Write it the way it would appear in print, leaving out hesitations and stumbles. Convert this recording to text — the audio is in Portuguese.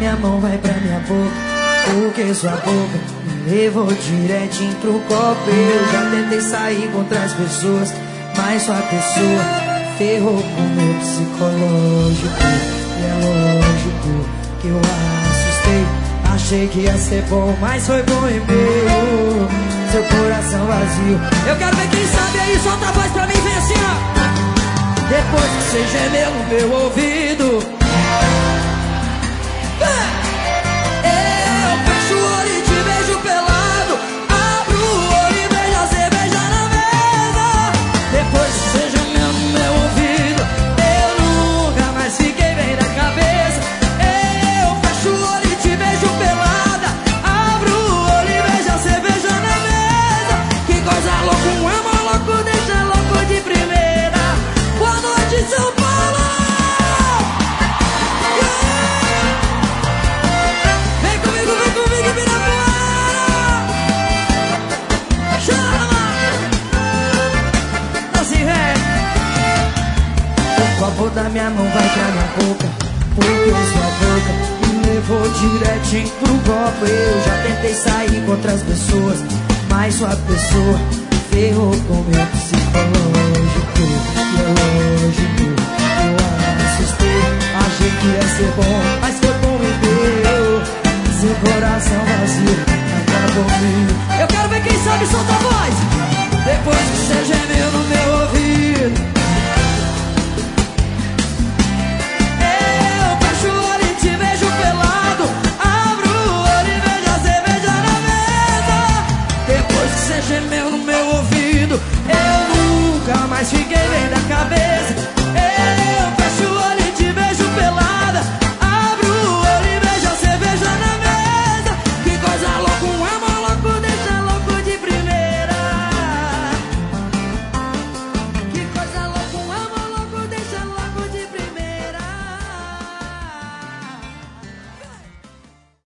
minha mão vai pra minha boca, porque sua boca me levou direitinho pro copo. Eu já tentei sair com outras pessoas, mas sua pessoa ferrou com meu psicológico. E é lógico que eu assustei. Achei que ia ser bom, mas foi bom e meu. Seu coração vazio. Eu quero ver quem sabe aí, solta a voz pra mim, vem assim, ó. Depois que você gemeu no meu ouvido, eu fecho o olho e te beijo pelado. Abro o olho e beijo a cerveja na mesa. Depois que você gemeu no meu ouvido, eu nunca mais fiquei bem na cabeça. Eu fecho o olho e te beijo pelada. Abro o olho e beijo a cerveja na mesa. Que coisa louca, um amor louco deixa louco de primeira. Boa noite, São Paulo. O copo da minha mão vai pra minha boca, porque sua boca me levou direitinho pro copo. Eu já tentei sair com outras pessoas, mas sua pessoa ferrou com meu psicológico. E é lógico, eu assustei. Achei que ia ser bom, mas foi bom e deu. Seu coração vazio acabou comigo. Eu quero ver quem sabe, solta a voz. Depois que você